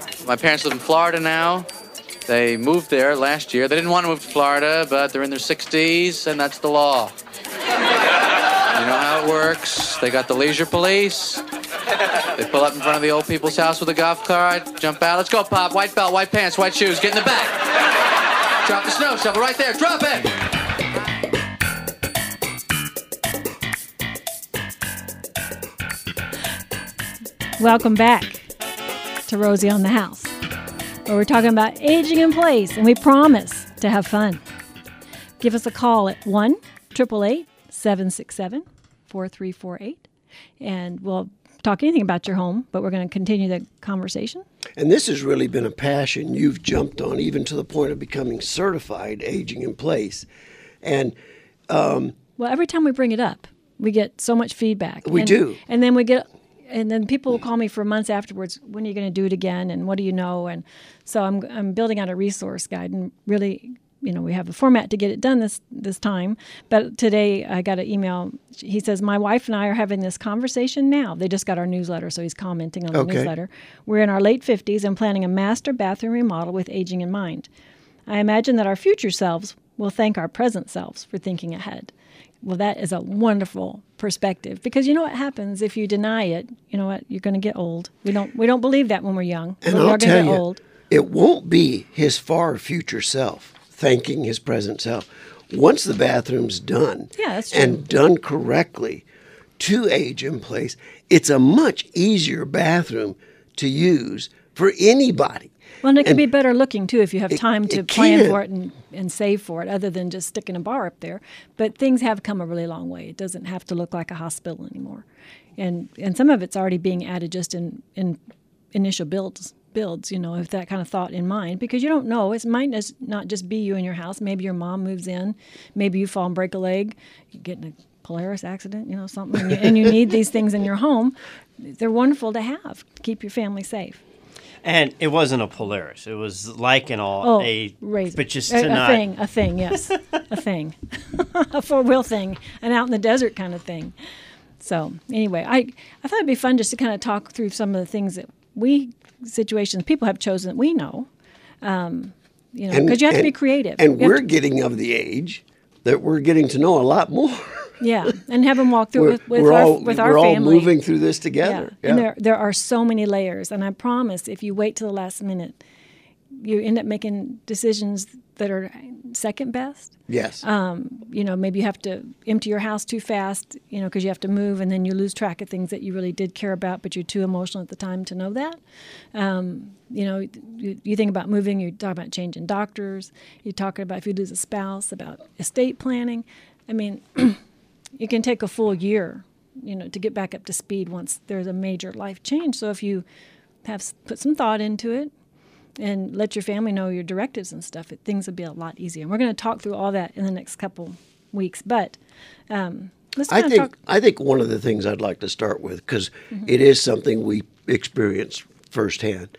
My parents live in Florida now. They moved there last year. They didn't want to move to Florida, but they're in their 60s, and that's the law. You know how it works. They got the leisure police. They pull up in front of the old people's house with a golf cart, jump out. Let's go, Pop. White belt, white pants, white shoes. Get in the back. Drop the snow shovel right there. Drop it. Welcome back to Rosie on the House, where we're talking about aging in place, and we promise to have fun. Give us a call at 1-888-767-4348, and we'll talk anything about your home, but we're going to continue the conversation. And this has really been a passion you've jumped on, even to the point of becoming certified aging in place. And well, every time we bring it up, we get so much feedback. We do. And then people will call me for months afterwards, when are you going to do it again, and what do you know? And so I'm building out a resource guide, and really, we have a format to get it done this time. But today I got an email. He says, my wife and I are having this conversation now. They just got our newsletter, so he's commenting on the newsletter. We're in our late 50s and planning a master bathroom remodel with aging in mind. I imagine that our future selves will thank our present selves for thinking ahead. Well, that is a wonderful perspective, because you know what happens if you deny it? You know what? You're going to get old. We don't believe that when we're young. And I'll tell you, it won't be his far future self thanking his present self. Once the bathroom's done, that's true, and done correctly to age in place, it's a much easier bathroom to use for anybody. Well, and it can be better looking, too, if you have time to plan for it and save for it, other than just sticking a bar up there. But things have come a really long way. It doesn't have to look like a hospital anymore. And some of it's already being added just in initial builds, with that kind of thought in mind, because you don't know. It might not just be you in your house. Maybe your mom moves in. Maybe you fall and break a leg. You get in a Polaris accident, something, and you need these things in your home. They're wonderful to have to keep your family safe. And it wasn't a Polaris. It was like razor. But just a thing, yes, a thing, a 4-wheel thing, an out in the desert kind of thing. So anyway, I thought it'd be fun just to kind of talk through some of the things that situations people have chosen that we know, because you have to be creative. And we're getting of the age that we're getting to know a lot more. Yeah, and have them walk through with our family. We're all moving through this together. Yeah. And there are so many layers, and I promise if you wait till the last minute, you end up making decisions that are second best. Yes. Maybe you have to empty your house too fast, because you have to move, and then you lose track of things that you really did care about, but you're too emotional at the time to know that. You think about moving, you talk about changing doctors, you talk about if you lose a spouse, about estate planning. I mean, it can take a full year, to get back up to speed once there's a major life change. So if you have put some thought into it and let your family know your directives and stuff, things will be a lot easier. And we're going to talk through all that in the next couple weeks. But let's talk. I think one of the things I'd like to start with, because it is something we experienced firsthand.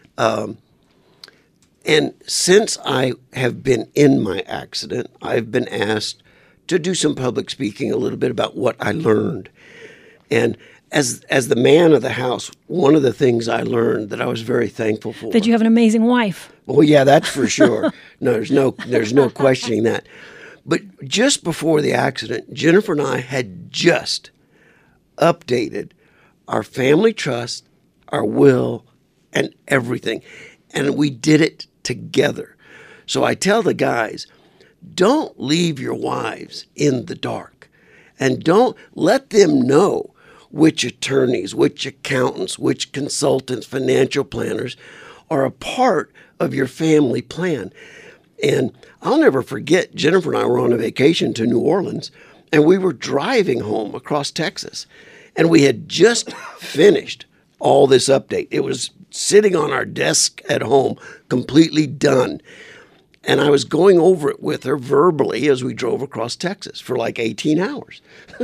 And since I have been in my accident, I've been asked to do some public speaking a little bit about what I learned. And as the man of the house, one of the things I learned that I was very thankful for. That you have an amazing wife. Well, yeah, that's for sure. No, there's no questioning that. But just before the accident, Jennifer and I had just updated our family trust, our will, and everything. And we did it together. So I tell the guys, don't leave your wives in the dark, and don't let them know which attorneys, which accountants, which consultants, financial planners are a part of your family plan. And I'll never forget, Jennifer and I were on a vacation to New Orleans, and we were driving home across Texas, and we had just finished all this update. It was sitting on our desk at home, completely done. And I was going over it with her verbally as we drove across Texas for like 18 hours.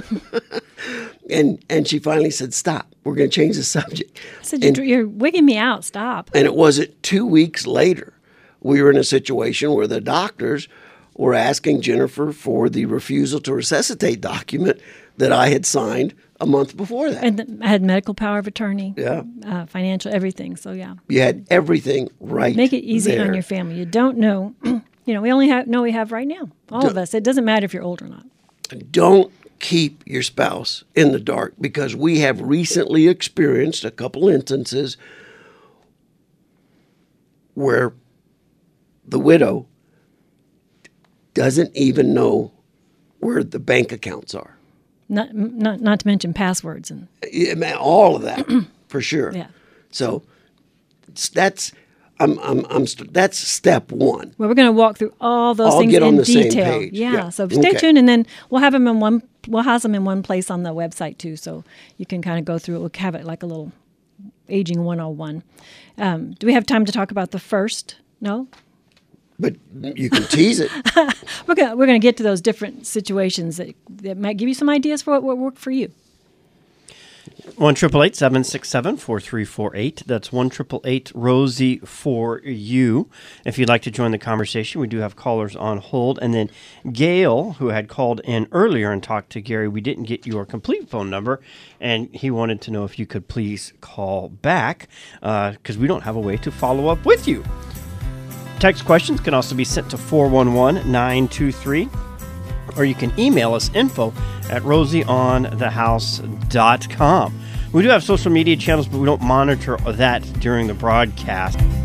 and she finally said, stop, we're going to change the subject. I said, you're wigging me out, stop. And it wasn't 2 weeks later, we were in a situation where the doctors were asking Jennifer for the refusal to resuscitate document that I had signed a month before that. And I had medical power of attorney, Yeah. Financial, everything. So yeah, You had everything right. make it easy there. on your family. You don't know, we only know we have right now. All of us. It doesn't matter if you're old or not. Don't keep your spouse in the dark, because we have recently experienced a couple instances where the widow doesn't even know where the bank accounts are. Not to mention passwords and Yeah, man, all of that for sure. yeah. So that's that's step one. Well, we're going to walk through all those I'll things get on in the same detail. page. Yeah. Yeah. So stay Okay. tuned, and then we'll have them in one. We'll house them in one place on the website too, so you can kind of go through it. We'll have it like a little aging 101. Do we have time to talk about the first? No. But you can tease it. We're gonna get to those different situations that might give you some ideas for what worked for you. 1-888-767-4348. That's 1-888-ROSIE for you. If you'd like to join the conversation, we do have callers on hold. And then Gail, who had called in earlier and talked to Gary, we didn't get your complete phone number, and he wanted to know if you could please call back, because we don't have a way to follow up with you. Text questions can also be sent to 411-923. Or you can email us info@rosieonthehouse.com. We do have social media channels, but we don't monitor that during the broadcast.